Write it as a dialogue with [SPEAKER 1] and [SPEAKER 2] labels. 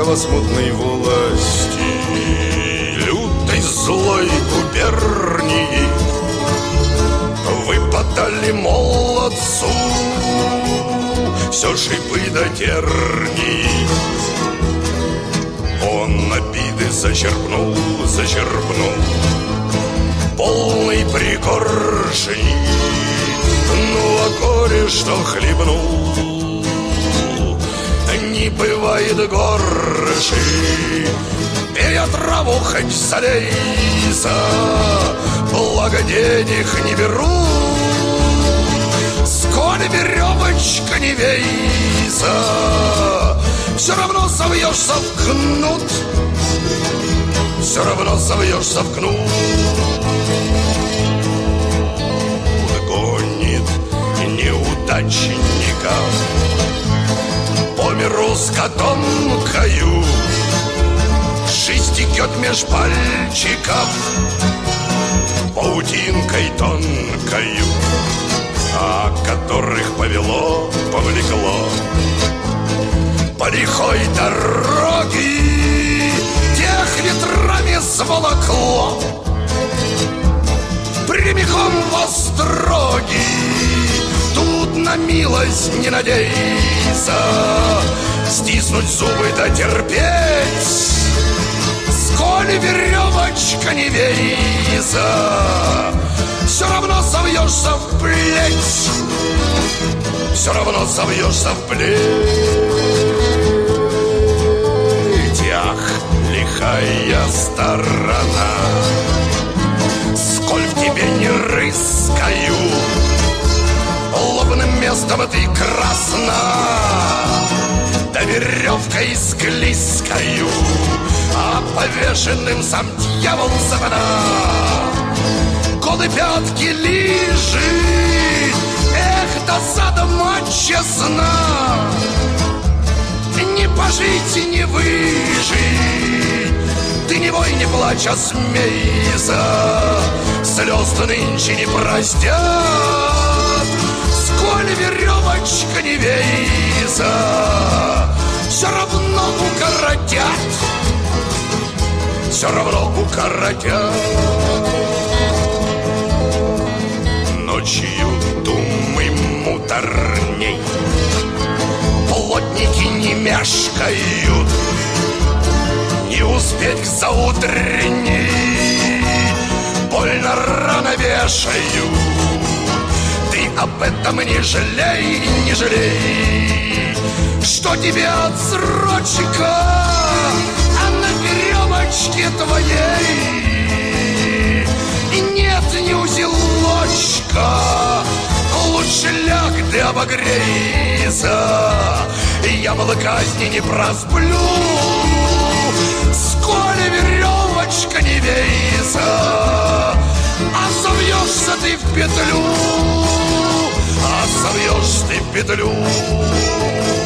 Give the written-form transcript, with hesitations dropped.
[SPEAKER 1] право смутной власти, лютой злой губернии, выпадали молодцу все шипы до тернии. Он обиды зачерпнул полный пригоршни, ну а горе, что хлебнул, не бывает горши. Я траву хоть залейся, благо денег не беру, сколь веревочка не вейся, все равно совьешься в кнут, все равно совьешься в кнут. Гонит неудачника по миру с котомкою, жизнь текет меж пальчиков паутинкой тонкою, а которых повлекло по лихой дороге, тех ветрами сволокло прямиком в остроги. Тут на милость не надейся, стиснуть зубы да терпеть, сколь веревочка не вейся, все равно совьешься в плеть, все равно совьешься в плеть. Ах, лихая сторона, сколь в тебе не рыскаю, лобным местом ты красна, да веревкой склизкою, а повешенным сам дьявол сатана годы пятки лижет. Эх, досада, мать честна, не пожить и не выжить. Ты не вой, не плачь, а смейся, слез нынче не простят, сколь веревочка не вейся, все равно укоротят, все равно укоротят. Ночью думай муторней, плотники не мешкают, не успеть к заутренней, больно рано вешаю. Ты об этом не жалей, не жалей, что тебе отсрочка, а на веревочке твоей и нет ни узелочка. Лучше ляг да обогрейся, я казни не просплю, сколь веревочка не вейся, а совьешься ты в петлю, а совьешься ты в петлю.